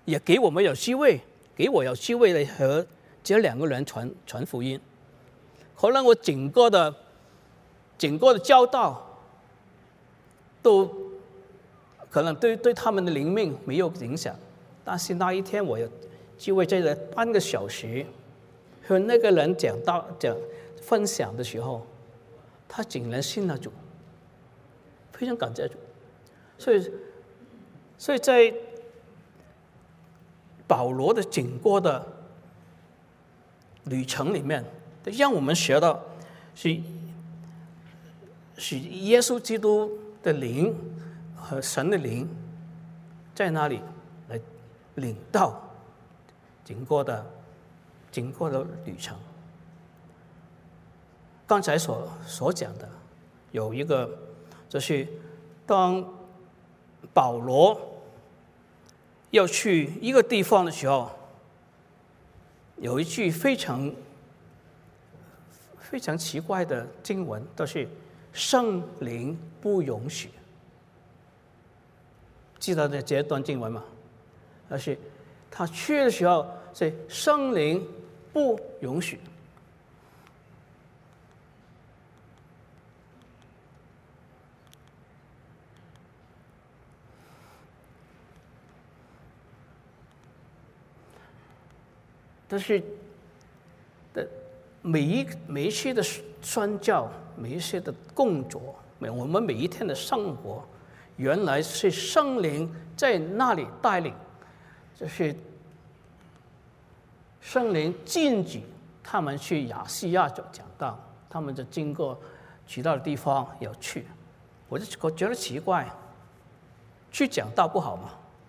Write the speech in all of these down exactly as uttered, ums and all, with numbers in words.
也给我们有机会，给我有机会来和这两个人传传福音。可能我整个的整个的教导都可能对对他们的灵命没有影响，但是那一天我有机会在半个小时和那个人讲到讲分享的时候，他竟然信了主，非常感谢主。所以，所以在保罗的整个的旅程里面，让我们学到是是耶稣基督的灵和神的灵在那里来领导整个的整个的旅程。刚才所所讲的有一个，就是当保罗要去一个地方的时候，有一句非常非常奇怪的经文，都是圣灵不允许。记得这段经文吗？而是他去的时候是圣灵不允许。但是的每一每一次的宣教，每一次的工作，我们每一天的生活，原来是圣灵在那里带领，就是圣灵禁止他们去亚细亚做讲道，他们就经过其他的地方要去。我就觉得奇怪，去讲道不好吗？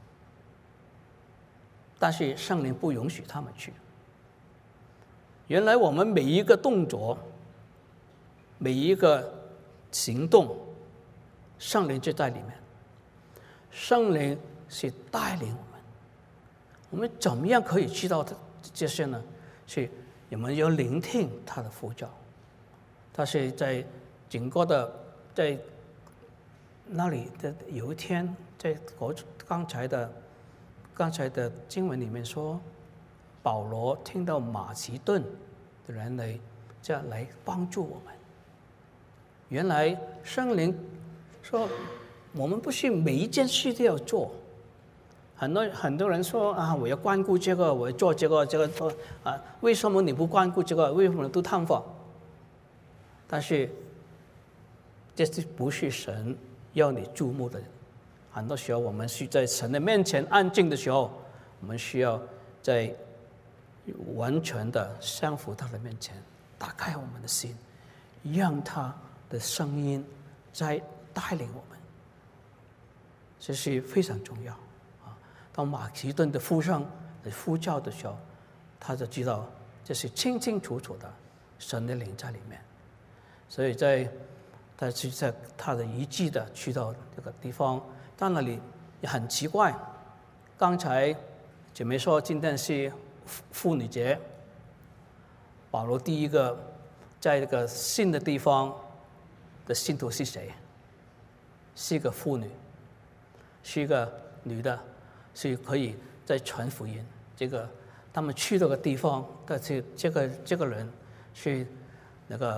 但是圣灵不允许他们去。原来我们每一个动作，每一个行动，圣灵就在里面。圣灵是带领我们，我们怎么样可以知道这些呢？是我们要聆听他的呼召。他是在整个的在那里的有一天，在刚才的刚才的经文里面说，保罗听到马其顿的人来这样来帮助我们。原来圣灵说，我们不是每一件事都要做。很多很多人说啊，我要关顾这个，我要做这个这个做啊，为什么你不关顾这个？为什么都探访？但是这是不是神要你注目的？很多时候我们是在神的面前安静的时候，我们需要在完全的降服他的面前，打开我们的心，让他的声音在带领我们，这是非常重要啊！当马其顿的夫上的呼叫的时候，他就知道这是清清楚楚的神的灵在里面。所以在他去在他的遗迹的去到这个地方，到那里也很奇怪。刚才姐妹说今天是妇女节，保罗第一个在这个新的地方的信徒是谁？是一个妇女，是一个女的，是可以在传福音。这个他们去这个地方，但是这个这个人是那个，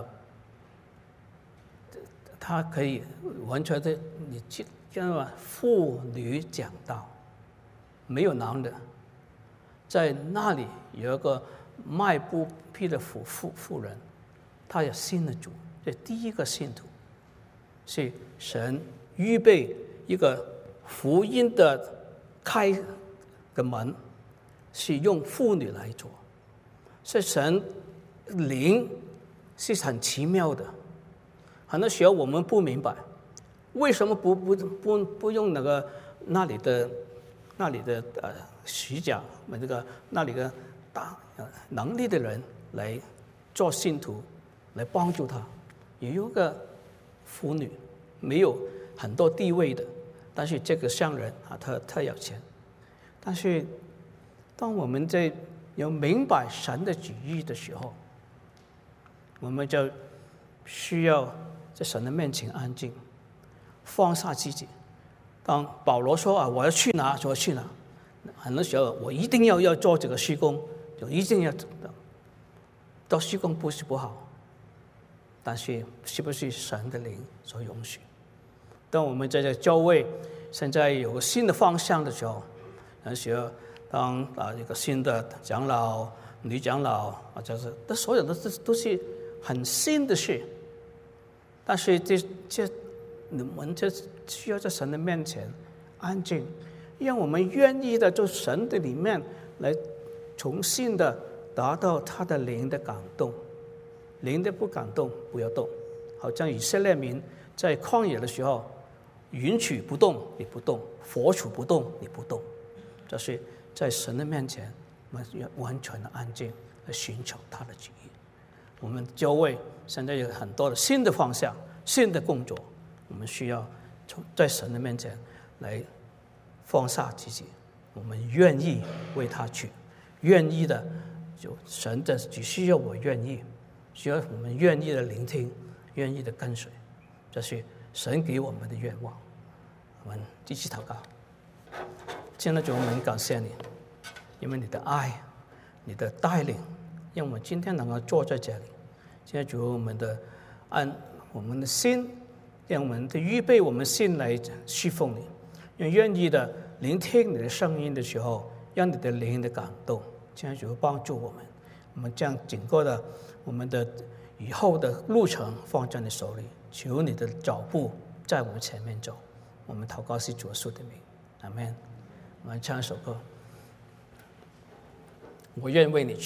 他可以完全的你去叫什么妇女讲道，没有男的。在那里有一个迈不披的妇妇妇人，她也信了主。这第一个信徒是神预备一个福音的开的门，是用妇女来做。所以神灵是很奇妙的，很多时候我们不明白为什么不不不不用那个那里的那里的呃使者，那个那里的大能力的人来做信徒，来帮助他。也有个妇女没有很多地位的，但是这个商人啊，他他有钱。但是当我们在有明白神的旨意的时候，我们就需要在神的面前安静，放下自己。当保罗说啊，我要去哪，就要去哪。 很多时候我一定要要做这个施工，就一定要做施工，不是不好，但是是不是神的灵所允许？当我们在这教会现在有个新的方向的时候，有时候当啊一个新的长老、女长老啊，就是这所有的都都是很新的事，但是这这你们就需要在神的面前安静，让我们愿意的在神的里面来重新的达到他的灵的感动，灵的不感动不要动，好像以色列民在旷野的时候，云取不动你不动，火处不动你不动，这是在神的面前我们要完全的安静来寻求他的旨意。我们教会现在有很多的新的方向、新的工作，我们需要在神的面前来放下自己，我们愿意为他去，愿意的就神的只需要我愿意，需要我们愿意的聆听，愿意的跟随，这是神给我们的愿望。我们一起祷告。亲爱的主，我们感谢你，因为你的爱、你的带领，让我们今天能够坐在这里。现在主，我们的按我们的心，让我们的预备我们心来侍奉你，用愿意的聆听你的声音的时候，让你的灵的感动。现在主帮助我们，我们将整个的我们的以后的路程放在你手里，求你的脚步在我们前面走。我们祷告是主耶稣的名，阿们。我们唱一首歌，我愿为你去。